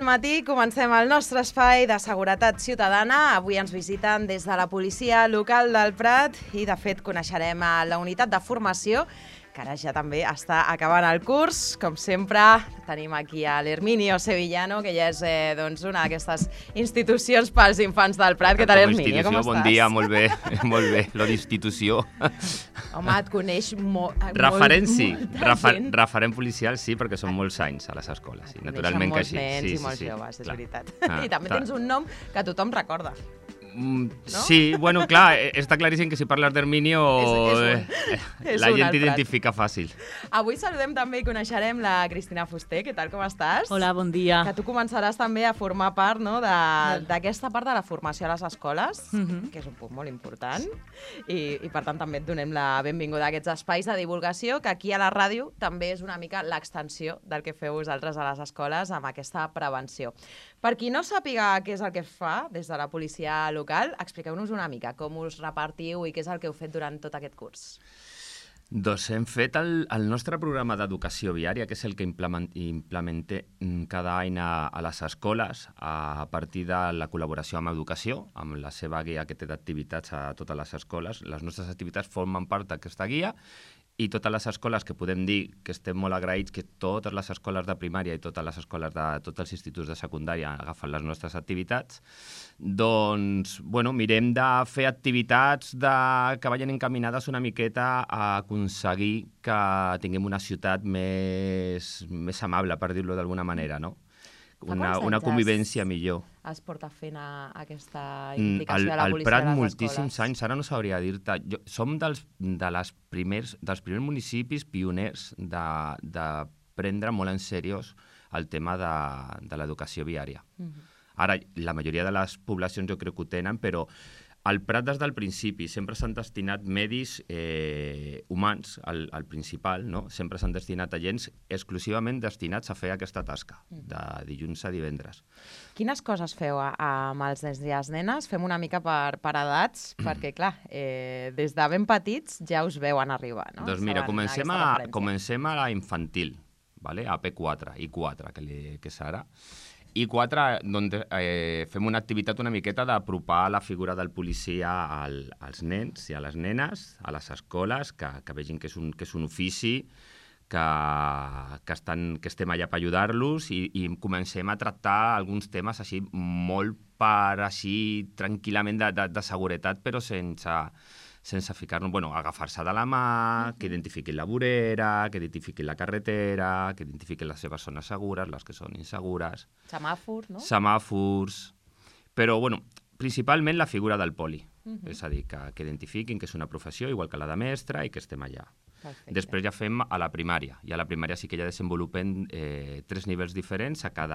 matí comencem el nostre espai de seguretat ciutadana. Avui ens visiten des de la policia local del Prat i, de fet, coneixerem la unitat de formació, que ara ja també està acabant el curs. Com sempre, tenim aquí a l'Herminio Sevillano, que ja és una d'aquestes institucions pels infants del Prat. Què tal, Herminio? Com estàs? Bon dia, molt bé, molt bé. La d'institució. Home, et coneix Referent, sí. molta gent. Referent policial, sí, perquè són molts anys a les escoles. Sí, naturalment que sí. Molts nens i molts joves, és veritat. I també tens un nom que tothom recorda. No? Sí, bueno, clar, està claríssim que si parles d'Herminio la gent t'identifica fàcil. Avui saludem també i coneixerem la Cristina Fuster. Què tal, com estàs? Hola, bon dia. Que tu començaràs també a formar part, no, d'aquesta part de la formació a les escoles, que és un punt molt important, i per tant també et donem la benvinguda a aquests espais de divulgació, que aquí a la ràdio també és una mica l'extensió del que feu vosaltres a les escoles amb aquesta prevenció. Per qui no sàpiga què és el que es fa des de la policia local, expliqueu-nos una mica com us repartiu i què és el que heu fet durant tot aquest curs. Doncs hem fet el nostre programa d'educació viària, que és el que implementem cada any a les escoles a partir de la col·laboració amb Educació, amb la seva guia que té d'activitats a totes les escoles. Les nostres activitats formen part d'aquesta guia i totes les escoles que podem dir que estem molt agraïts que totes les escoles de primària i totes les escoles de tots els instituts de secundària agafen les nostres activitats, doncs, bueno, mirem de fer activitats que vagin encaminades una miqueta a aconseguir que tinguem una ciutat més amable, per dir-ho d'alguna manera, no? Una convivència millor. Es porta fent aquesta implicació de la policia a les escoles? Al Prat moltíssims anys, ara no sabria dir-te. Som dels primers municipis pioners de prendre molt en seriós el tema de l'educació viària. Ara, la majoria de les poblacions jo crec que ho tenen, però al Prat des del principi sempre s'han destinat medis humans, al principal, no? Sempre s'han destinat agents exclusivament destinats a fer aquesta tasca, de dilluns a divendres. Quines coses feu amb els nens i les nenes? Fem una mica per edats, perquè, clar, des de ben petits ja us veuen arribar, no? Doncs mira, comencem a la infantil, ¿vale? A P4, I4, que és ara. I4, fem una activitat una miqueta d'apropar la figura del policia als nens i a les nenes, a les escoles, que vegin que és un ofici, que estem allà per ajudar-los i comencem a tractar alguns temes així molt tranquil·lament de seguretat, però sense ficar-nos, agafar-se de la mà, que identifiquin la vorera, que identifiquin la carretera, que identifiquin les seves zones segures, les que són insegures. Semàfors, no? Semàfors. Però, principalment la figura del poli. És a dir, que identifiquin que és una professió, igual que la de mestre, i que estem allà. Perfecte. Després ja fem a la primària. I a la primària sí que ja desenvolupem 3 nivells diferents a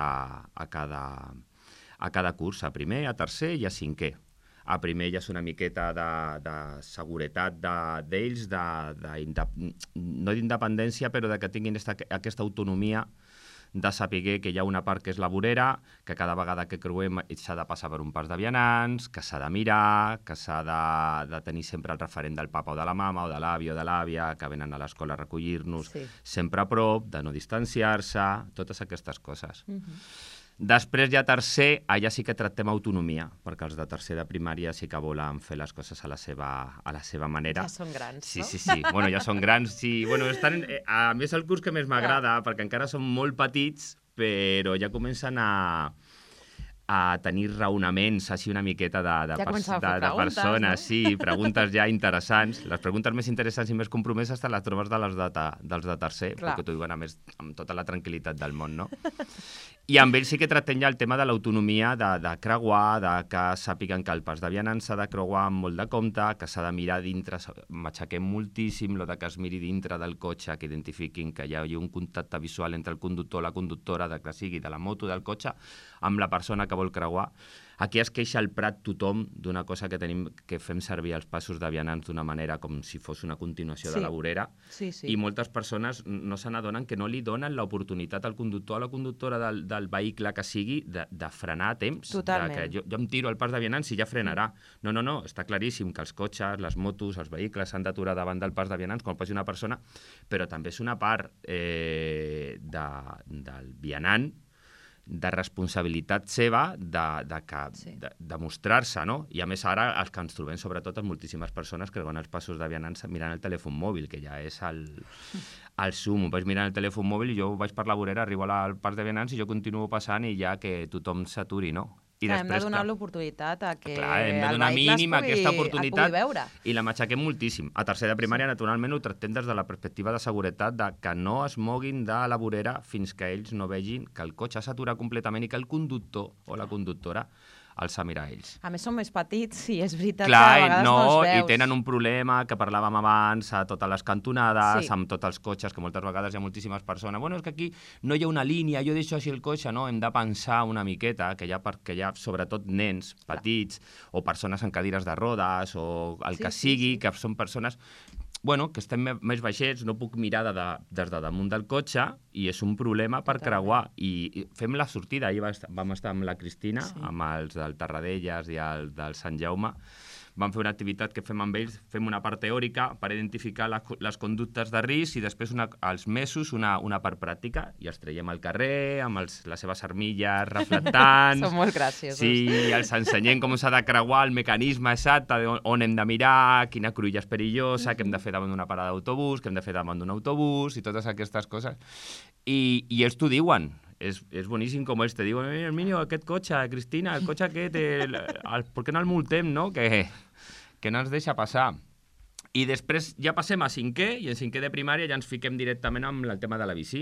cada curs, a primer, a tercer i a cinquè. A primer ja és una miqueta de seguretat d'ells, no d'independència, però que tinguin aquesta autonomia de saber que hi ha una part que és la vorera, que cada vegada que creuem s'ha de passar per un pas de vianants, que s'ha de mirar, que s'ha de tenir sempre el referent del papa o de la mama o de l'avi o de l'àvia, que venen a l'escola a recollir-nos, sempre a prop, de no distanciar-se, totes aquestes coses. Després ja tercer, allà sí que tractem autonomia, perquè els de tercer de primària sí que volen fer les coses a la seva manera. Ja són grans, no? Sí. Ja són grans, sí. A mi és el curs que més m'agrada, perquè encara són molt petits, però ja comencen a tenir raonaments així una miqueta de persones, sí, preguntes ja interessants. Les preguntes més interessants i més compromeses te les trobes dels de tercer, perquè t'ho diuen a més amb tota la tranquil·litat del món, no? I amb ells sí que tractem ja el tema de l'autonomia, de creuar, que sàpiguen que el pas de vianants s'ha de creuar amb molt de compte, que s'ha de mirar dintre, m'aixequem moltíssim que es miri dintre del cotxe, que identifiquin que hi ha un contacte visual entre el conductor o la conductora, que sigui de la moto o del cotxe, amb la persona que vol creuar. Aquí es queixa al Prat tothom d'una cosa que fem servir els passos de vianants d'una manera com si fos una continuació de la vorera, i moltes persones no se n'adonen que no li donen l'oportunitat al conductor o a la conductora del vehicle que sigui de frenar a temps. Totalment. Que jo em tiro al pas de vianants i ja frenarà. No, està claríssim que els cotxes, les motos, els vehicles s'han d'aturar davant del pas de vianants quan passi una persona, però també és una part del vianant de responsabilitat seva de mostrar-se, no? I a més ara els que ens trobem, sobretot, moltíssimes persones que van als passos de vianants mirant el telèfon mòbil, que ja és el sum. Vaig mirant el telèfon mòbil i jo vaig per la vorera, arribo al pas de vianants i jo continuo passant i ja que tothom s'aturi, no? Hem de donar l'oportunitat a que hem de donar mínima aquesta oportunitat veure. I la matxaquem moltíssim. A tercer de primària, naturalment, ho tractem des de la perspectiva de seguretat de que no es moguin de la vorera fins que ells no vegin que el cotxe s'atura completament i que el conductor o la conductora els a mirar ells. A més, són més petits i és veritat que a vegades no els veus. I tenen un problema que parlàvem abans a totes les cantonades, amb tots els cotxes, que moltes vegades hi ha moltíssimes persones. Bueno, és que aquí no hi ha una línia, jo deixo així el cotxe, no? Hem de pensar una miqueta que hi ha sobretot nens petits o persones en cadires de rodes o el que sigui, que són persones que estem més baixets, no puc mirar des de damunt del cotxe i és un problema per creuar. I fem la sortida. Ahir vam estar amb la Cristina, amb els del Tarradellas i el del Sant Jaume. Vam fer una activitat que fem amb ells, fem una part teòrica per identificar les conductes de risc i després als mesos una part pràctica i els traiem al carrer amb les seves armilles reflectants. Són molt graciosos. Sí, els ensenyem com s'ha de creuar el mecanisme exacte on hem de mirar, quina cruïlla és perillosa, què hem de fer davant d'una parada d'autobús, què hem de fer davant d'un autobús i totes aquestes coses. I ells t'ho diuen. És boníssim com ells te diuen, el niño, aquest cotxe, Cristina, el cotxe aquest, per què no el multem, no? Que no ens deixa passar. I després ja passem a cinquè, i en cinquè de primària ja ens fiquem directament amb el tema de la bici.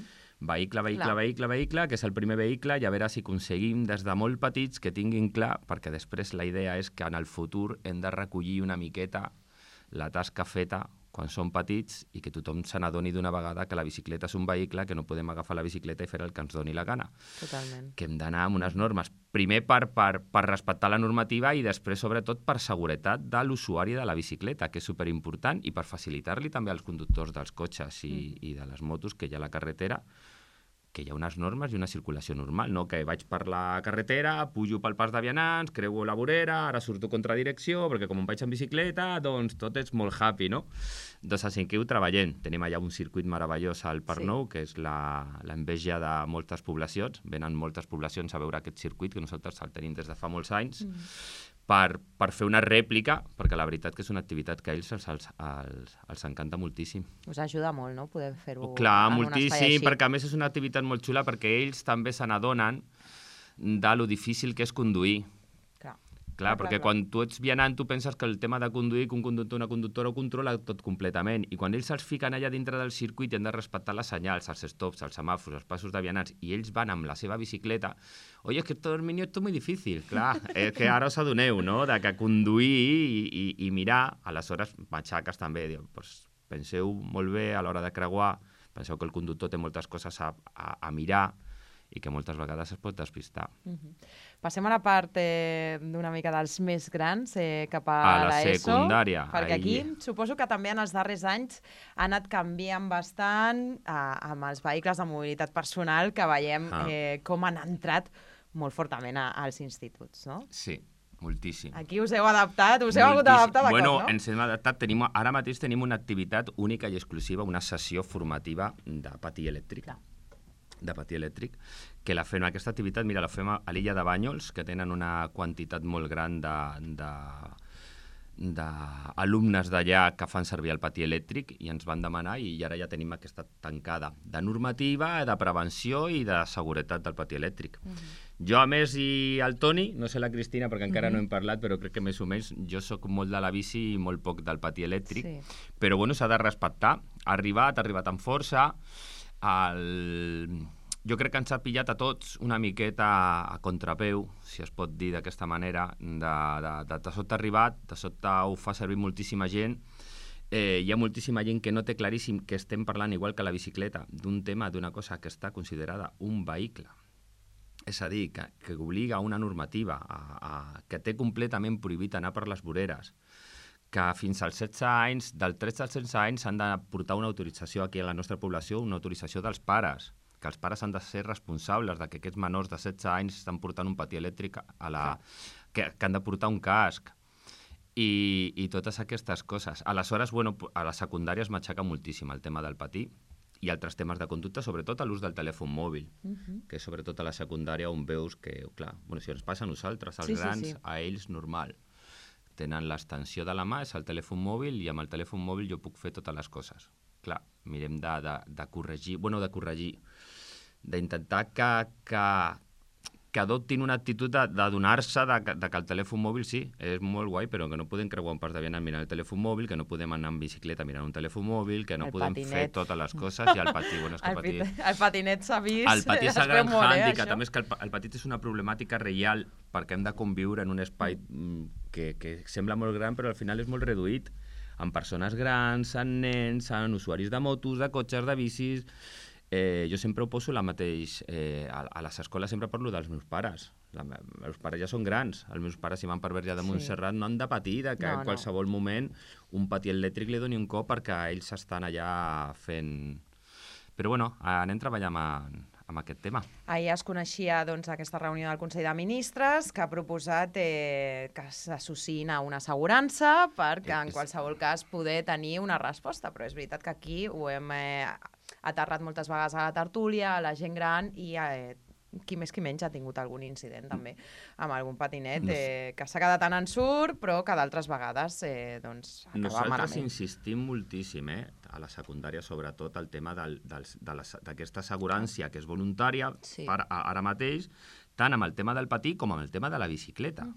Vehicle, que és el primer vehicle, i a veure si aconseguim des de molt petits que tinguin clar, perquè després la idea és que en el futur hem de recollir una miqueta la tasca feta quan són petits i que tothom se n'adoni d'una vegada que la bicicleta és un vehicle, que no podem agafar la bicicleta i fer el que ens doni la gana. Totalment. Que hem d'anar amb unes normes. Primer per respectar la normativa i després, sobretot, per seguretat de l'usuari de la bicicleta, que és superimportant, i per facilitar-li també als conductors dels cotxes i de les motos que hi ha a la carretera, que hi ha unes normes i una circulació normal, no? Que vaig per la carretera, pujo pel pas de vianants, creuo la vorera, ara surto contra direcció, perquè com em vaig en bicicleta, doncs tot és molt happy, no? Doncs a cinquè ho treballem. Tenim allà un circuit meravellós al Parc Nou, que és l'enveja de moltes poblacions. Venen moltes poblacions a veure aquest circuit, que nosaltres el tenim des de fa molts anys, per fer una rèplica, perquè la veritat que és una activitat que a ells els encanta moltíssim. Us ajuda molt, no?, poder fer-ho Clar, en un espai així. perquè a més és una activitat molt xula perquè ells també se n'adonen de lo difícil que és conduir. Clar, perquè quan tu ets vianant tu penses que el tema de conduir, que un conductor o una conductora ho controla tot completament, i quan ells se'ls fiquen allà dintre del circuit i han de respectar les senyals, els stops, els semàfors, els passos de vianants, i ells van amb la seva bicicleta, oye, es que todo el niño esto es muy difícil. Clar, és que ara us adoneu, no?, de que conduir i mirar, aleshores matxaques també, diu, pues, penseu molt bé a l'hora de creuar, penseu que el conductor té moltes coses a mirar, i que moltes vegades es pot despistar. Passem a la part d'una mica dels més grans, cap a la l'ESO. Secundària. Perquè aquí suposo que també en els darrers anys ha anat canviant bastant amb els vehicles de mobilitat personal, que veiem com han entrat molt fortament als instituts, no? Sí, moltíssim. Aquí us heu adaptat, us heu hagut d'adaptar de cop, no? Ens hem adaptat. Ara mateix tenim una activitat única i exclusiva, una sessió formativa de patí elèctric. De patí elèctric, que la fem, aquesta activitat, mira, la fem a l'illa de Bànyols, que tenen una quantitat molt gran d'alumnes d'allà que fan servir el patí elèctric i ens van demanar, i ara ja tenim aquesta tancada de normativa, de prevenció i de seguretat del patí elèctric. Jo, a més, i el Toni, no sé la Cristina perquè encara no hem parlat, però crec que més o menys jo sóc molt de la bici i molt poc del patí elèctric, però bueno, s'ha de respectar. Ha arribat amb força. Jo crec que ens ha pillat a tots una miqueta a contrapeu, si es pot dir d'aquesta manera, de sobte ha arribat, de sobte ho fa servir moltíssima gent. Hi ha moltíssima gent que no té claríssim que estem parlant, igual que la bicicleta, d'un tema, d'una cosa que està considerada un vehicle. És a dir, que obliga a una normativa, que té completament prohibit anar per les voreres, que fins als 16 anys, del 13 als 16 anys, s'han de portar una autorització aquí a la nostra població, una autorització dels pares, que els pares han de ser responsables de que aquests menors de 16 anys estan portant un patí elèctric que han de portar un casc i totes aquestes coses. Aleshores, bueno, a la secundària es matxaca moltíssim el tema del patí i altres temes de conducta, sobretot a l'ús del telèfon mòbil, que sobretot a la secundària on veus que, clar, si ens passa a nosaltres, als grans, a ells normal. Tenen l'extensió de la mà, és el telèfon mòbil, i amb el telèfon mòbil jo puc fer totes les coses. Clar, mirem de corregir, d'intentar que adoptin una actitud d'adonar-se que el telèfon mòbil sí, és molt guai, però que no podem creuar un pas de vianant mirant el telèfon mòbil, que no podem anar en bicicleta mirant un telèfon mòbil, que no podem fer totes les coses, i el patí, és que el patinet s'ha vist, el patí és el gran hàndicap, també és que el petit és una problemàtica real, perquè hem de conviure en un espai que sembla molt gran, però al final és molt reduït, amb persones grans, amb nens, amb usuaris de motos, de cotxes, de bicis. Jo sempre ho poso la mateix... A les escoles sempre parlo dels meus pares. Els meus pares ja són grans. Els meus pares, si van per Verge de Montserrat, no han de patir que en qualsevol moment un patí elèctric li doni un cop perquè ells estan allà fent... Però bueno, anem treballant amb aquest tema. Ahir es coneixia aquesta reunió del Consell de Ministres que ha proposat que s'associïn a una assegurança perquè en qualsevol cas poder tenir una resposta, però és veritat que aquí ho hem aterrat moltes vegades a la tertúlia, a la gent gran, i qui més qui menys ha tingut algun incident també amb algun patinet que s'ha quedat en ensurt, però que d'altres vegades acaba malament. Nosaltres insistim moltíssim a la secundària, sobretot el tema d'aquesta assegurança que és voluntària ara mateix, tant amb el tema del patí com amb el tema de la bicicleta.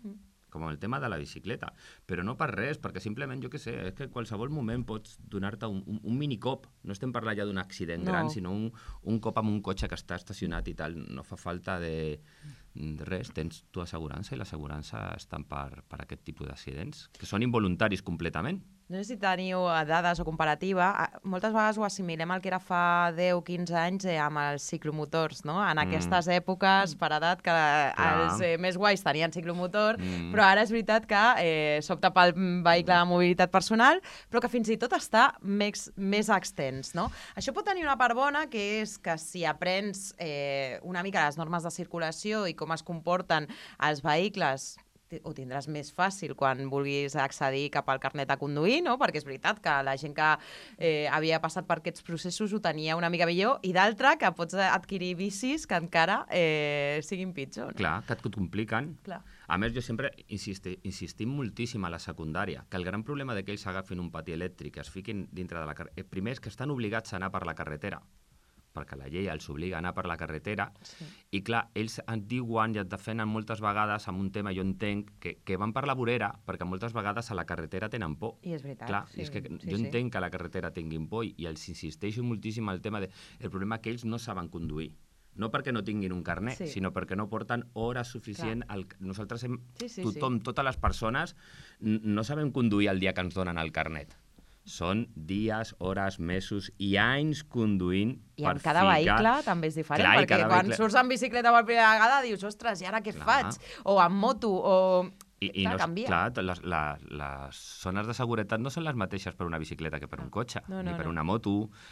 Però no per res, perquè simplement, jo què sé, és que en qualsevol moment pots donar-te un minicop. No estem parlant ja d'un accident gran, sinó un cop amb un cotxe que està estacionat i tal. No fa falta de res, tens tu assegurança i l'assegurança estan per aquest tipus d'accidents, que són involuntaris completament. No sé si teniu dades o comparativa. Moltes vegades ho assimilem al que era fa 10-15 anys amb els ciclomotors, no? En aquestes èpoques, per edat, que els més guais tenien ciclomotor, però ara és veritat que s'opta pel vehicle de mobilitat personal, però que fins i tot està més extens, no? Això pot tenir una part bona, que és que si aprens una mica les normes de circulació i com es comporten els vehicles, ho tindràs més fàcil quan vulguis accedir cap al carnet a conduir, no? Perquè és veritat que la gent que havia passat per aquests processos ho tenia una mica millor, i d'altra que pots adquirir bicis que encara siguin pitjor. No? Clar, que et compliquen. Clar. A més, jo sempre insistim moltíssim a la secundària, que el gran problema de que ells agafin un patí elèctric, es fiquin dintre de la carretera, primer és que estan obligats a anar per la carretera, perquè la llei els obliga a anar per la carretera, i clar, ells et diuen i et defenen moltes vegades amb un tema, jo entenc, que van per la vorera, perquè moltes vegades a la carretera tenen por. I és veritat. Clar, és que jo entenc que a la carretera tinguin por, i els insisteixo moltíssim al tema el problema que ells no saben conduir. No perquè no tinguin un carnet, sinó perquè no porten hores suficient. Nosaltres tothom, totes les persones, no sabem conduir el dia que ens donen el carnet. Són dies, hores, mesos i anys conduint per ficar... I amb cada vehicle també és diferent, perquè quan surts en bicicleta per primera vegada dius, ostres, i ara què faig? O amb moto, o... canvia. Clar, les zones de seguretat no són les mateixes per una bicicleta que per un cotxe, ni per una moto,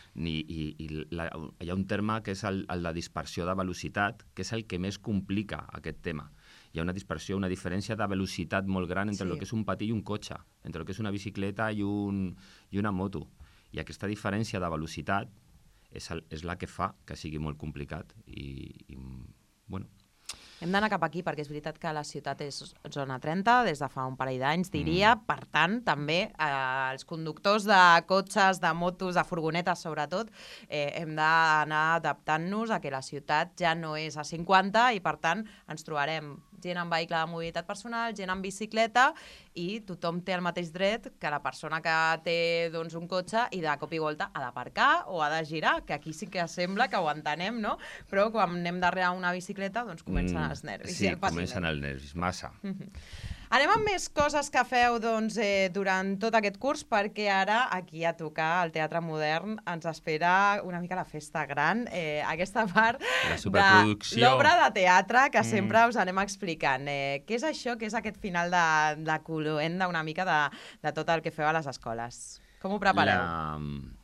hi ha un terme que és el de dispersió de velocitat, que és el que més complica aquest tema. Hi ha una dispersió, una diferència de velocitat molt gran entre el que és un patí i un cotxe, entre el que és una bicicleta i una moto. I aquesta diferència de velocitat és la que fa que sigui molt complicat. Bueno... Hem d'anar cap aquí, perquè és veritat que la ciutat és zona 30 des de fa un parell d'anys, diria. Per tant, també els conductors de cotxes, de motos, de furgonetes, sobretot, hem d'anar adaptant-nos a que la ciutat ja no és a 50 i, per tant, ens trobarem gent amb vehicle de mobilitat personal, gent amb bicicleta, i tothom té el mateix dret que la persona que té un cotxe i de cop i volta ha d'aparcar o ha de girar, que aquí sí que sembla que ho entenem, no? Però quan anem darrere una bicicleta, doncs comencen els nervis. Sí, comencen els nervis, massa. Anem amb més coses que feu durant tot aquest curs, perquè ara aquí a tocar al Teatre Modern ens espera una mica la festa gran, aquesta part de l'obra de teatre que sempre us anem explicant. Què és això? Què és aquest final de cloenda una mica de tot el que feu a les escoles? Com ho prepareu?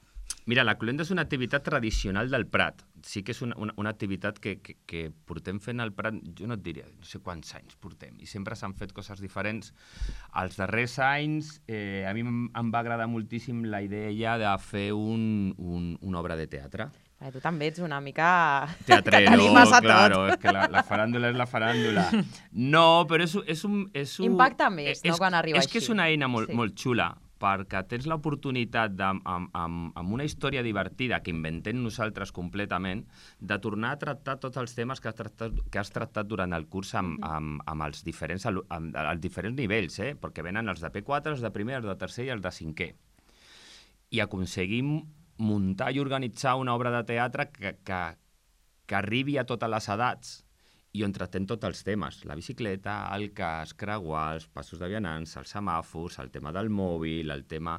Mira, la cluenda és una activitat tradicional del Prat. Sí que és una activitat que portem fent al Prat, jo no et diria, no sé quants anys portem, i sempre s'han fet coses diferents. Els darrers anys, a mi em va agradar moltíssim la idea de fer una obra de teatre. Tu també ets una mica... Teatrero, que tenim massa claro, tot. és que la faràndula és la faràndula. No, però és un... Impacta més, no?, quan arriba així. És que és una eina molt xula, perquè tens l'oportunitat, amb una història divertida que inventem nosaltres completament, de tornar a tractar tots els temes que has tractat durant el curs amb els diferents nivells, perquè venen els de P4, els de primer, els de tercer i els de cinquè. I aconseguim muntar i organitzar una obra de teatre que arribi a totes les edats i on tractem tots els temes, la bicicleta, el casc, creuar, els passos de vianants, els semàfors, el tema del mòbil, el tema...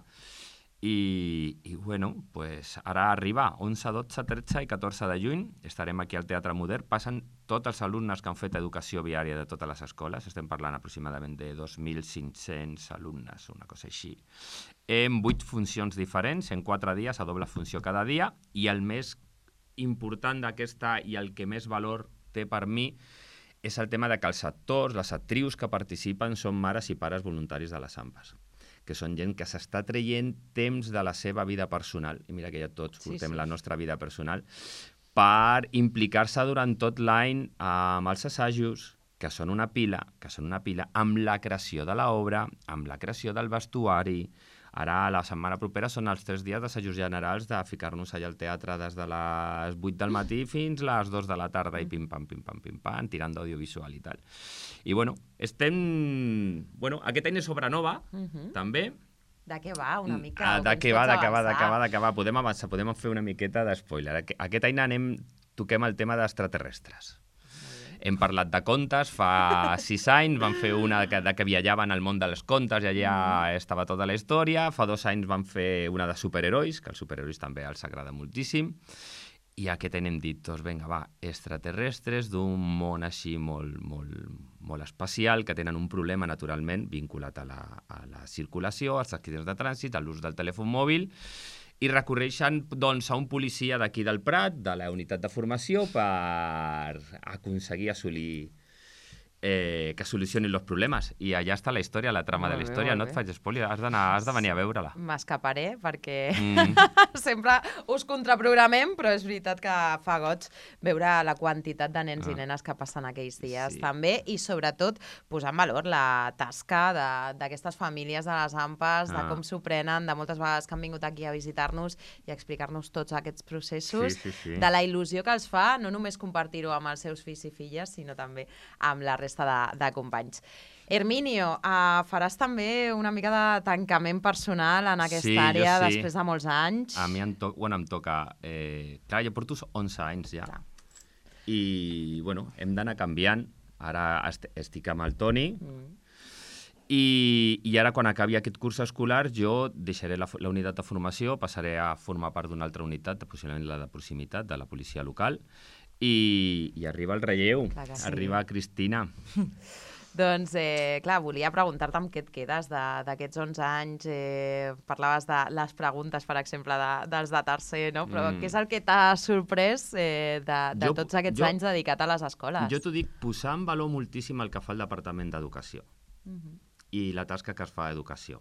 I bueno, pues ara arriba 11, 12, 13 i 14 de juny, estarem aquí al Teatre Modern, passen tots els alumnes que han fet educació viària de totes les escoles, estem parlant aproximadament de 2.500 alumnes, una cosa així, en 8 funcions diferents, en 4 dies, a doble funció cada dia, i el més important d'aquesta i el que més valor té per mi és el tema de que els actors, les actrius que participen són mares i pares voluntaris de les AMPAs, que són gent que s'està traient temps de la seva vida personal, i mira que ja tots portem la nostra vida personal, per implicar-se durant tot l'any amb els assajos, que són una pila, amb la creació de l'obra, amb la creació del vestuari. Ara, la setmana propera, són els 3 dies d'assajos generals de ficar-nos allà al teatre des de les 8 del matí fins les 2 de la tarda i pim-pam, tirant d'audiovisual i tal. I, bueno, aquest any és obra nova, també. De què va, una mica? De què va. Podem avançar, podem fer una miqueta d'espoiler. Aquest any toquem el tema d'extraterrestres. Hem parlat de contes, fa 6 anys vam fer una que viatjaven al món dels contes i allà estava tota la història. Fa 2 anys vam fer una de superherois, que els superherois també els agrada moltíssim. I aquest any hem dit, doncs vinga, va, extraterrestres d'un món així molt especial, que tenen un problema naturalment vinculat a la circulació, als accidents de trànsit, a l'ús del telèfon mòbil, i recorreixen doncs, a un policia d'aquí del Prat, de la unitat de formació, per aconseguir assolir que solucionin els problemes. I allà està la història, la trama de la història. No et faig spoiler, has de venir a veure-la. M'escaparé, perquè sempre us contraprogramem, però és veritat que fa goig veure la quantitat de nens i nenes que passen aquells dies també, i sobretot posar en valor la tasca d'aquestes famílies de les AMPAs, de com s'ho prenen, de moltes vegades que han vingut aquí a visitar-nos i a explicar-nos tots aquests processos, de la il·lusió que els fa, no només compartir-ho amb els seus fills i filles, sinó també amb la resta de companys. Herminio, faràs també una mica de tancament personal en aquesta àrea després de molts anys? A mi em toca... Clar, jo porto 11 anys ja. I, bueno, hem d'anar canviant. Ara estic amb el Toni i ara, quan acabi aquest curs escolar, jo deixaré la unitat de formació, passaré a formar part d'una altra unitat, possiblement la de proximitat, de la policia local, i arriba el relleu, arriba Cristina. Doncs, clar, volia preguntar-te amb què et quedes d'aquests 11 anys. Parlaves de les preguntes, per exemple, dels de tercer, no? Però què és el que t'ha sorprès de tots aquests anys dedicat a les escoles? Jo t'ho dic, posar en valor moltíssim el que fa el Departament d'Educació i la tasca que es fa a Educació.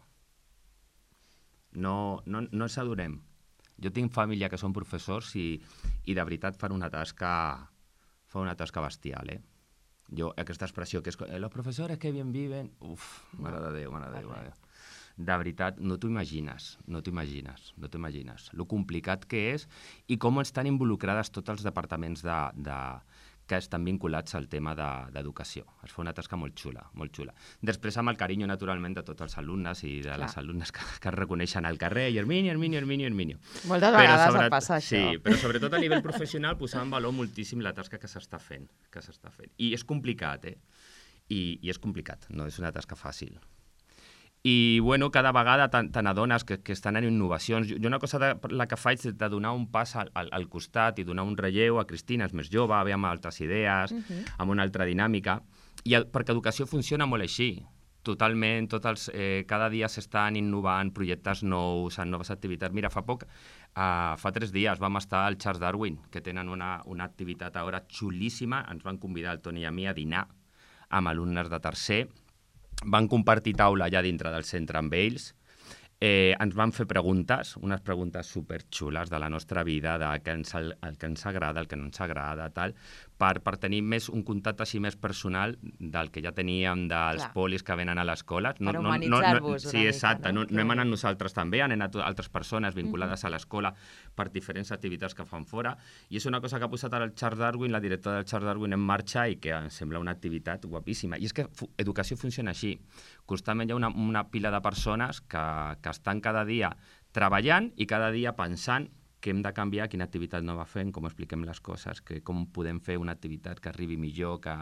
No ens adonem. Jo tinc família que són professors i de veritat fan una tasca bestial, aquesta expressió que és los professors que bien viven, mare de Déu. De veritat, no t'ho imagines. Lo complicat que és i com estan involucrades tots els departaments que estan vinculats al tema d'educació. Es fa una tasca molt xula. Després, amb el carinyo, naturalment, de tots els alumnes i de les alumnes que es reconeixen al carrer, i Herminio. Moltes vegades et passa això. Sí, però sobretot a nivell professional posar en valor moltíssim la tasca que s'està fent. I és complicat, I és complicat, no és una tasca fàcil. I, bueno, cada vegada te n'adones que estan en innovacions. Jo una cosa la que faig és de donar un pas al costat i donar un relleu a Cristina, és més jove, ve amb altres idees, amb una altra dinàmica, perquè educació funciona molt així. Totalment, cada dia s'estan innovant projectes nous, noves activitats. Mira, fa 3 dies vam estar al Charles Darwin, que tenen una activitat ara xulíssima. Ens van convidar el Toni i a mi a dinar amb alumnes de tercer. Van compartir taula allà dintre del centre amb ells. Ens van fer preguntes, unes preguntes superxules de la nostra vida, el que ens agrada, el que no ens agrada, tal, per tenir un contacte així més personal del que ja teníem dels polis que venen a l'escola. Per humanitzar-vos una mica. Sí, exacte. No hem anat nosaltres també, han anat altres persones vinculades a l'escola per diferents activitats que fan fora. I és una cosa que ha posat ara el Charles Darwin, la directora del Charles Darwin, en marxa i que em sembla una activitat guapíssima. I és que educació funciona així. Constantment hi ha una pila de persones que estan cada dia treballant i cada dia pensant que hem de canviar, quina activitat nova fem, com expliquem les coses, com podem fer una activitat que arribi millor, que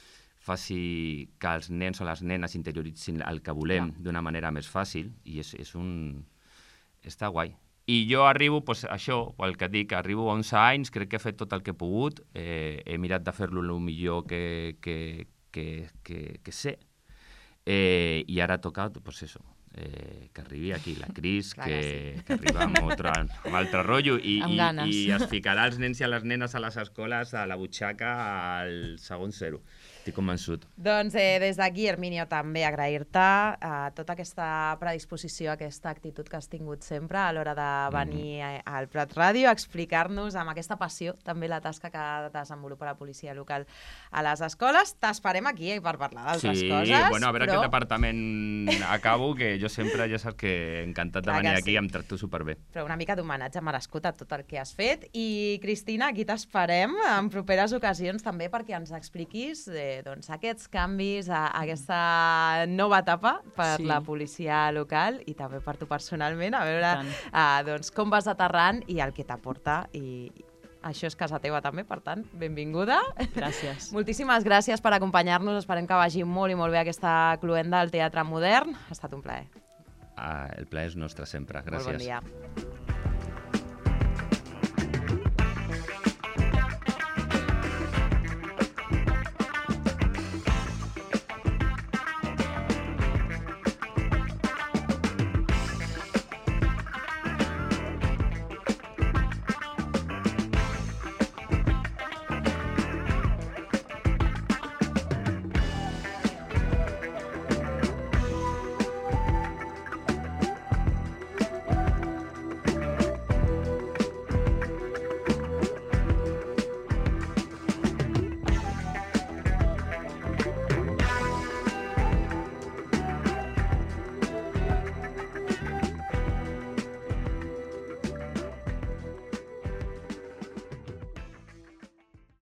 faci que els nens o les nenes interioritzin el que volem d'una manera més fàcil, i està guai. I jo arribo, això, el que dic, arribo a 11 anys, crec que he fet tot el que he pogut, he mirat de fer-lo el millor que sé, i ara toca, que arribi aquí la Cris, que arriba amb altre rotllo i es ficarà els nens i a les nenes a les escoles a la butxaca al segon zero. Estic convençut. Doncs des d'aquí, Hermínio, també agrair-te tota aquesta predisposició, aquesta actitud que has tingut sempre a l'hora de venir al Prat Ràdio, a explicar-nos amb aquesta passió també la tasca que desenvolupa la policia local a les escoles. T'esperem aquí per parlar d'altres coses. Sí, bueno, a veure quin departament acabo, que jo sempre, ja saps que encantat de venir aquí, em tracto superbé. Però una mica d'homenatge merescut a tot el que has fet. I, Cristina, aquí t'esperem en properes ocasions també perquè ens expliquis aquests canvis, aquesta nova etapa per la policia local i també per tu personalment, a veure com vas aterrant i el que t'aporta. I això és casa teva també, per tant, benvinguda. Gràcies. Moltíssimes gràcies per acompanyar-nos. Esperem que vagi molt i molt bé aquesta cluenda al Teatre Modern. Ha estat un plaer. El plaer és nostre sempre. Gràcies. Molt bon dia.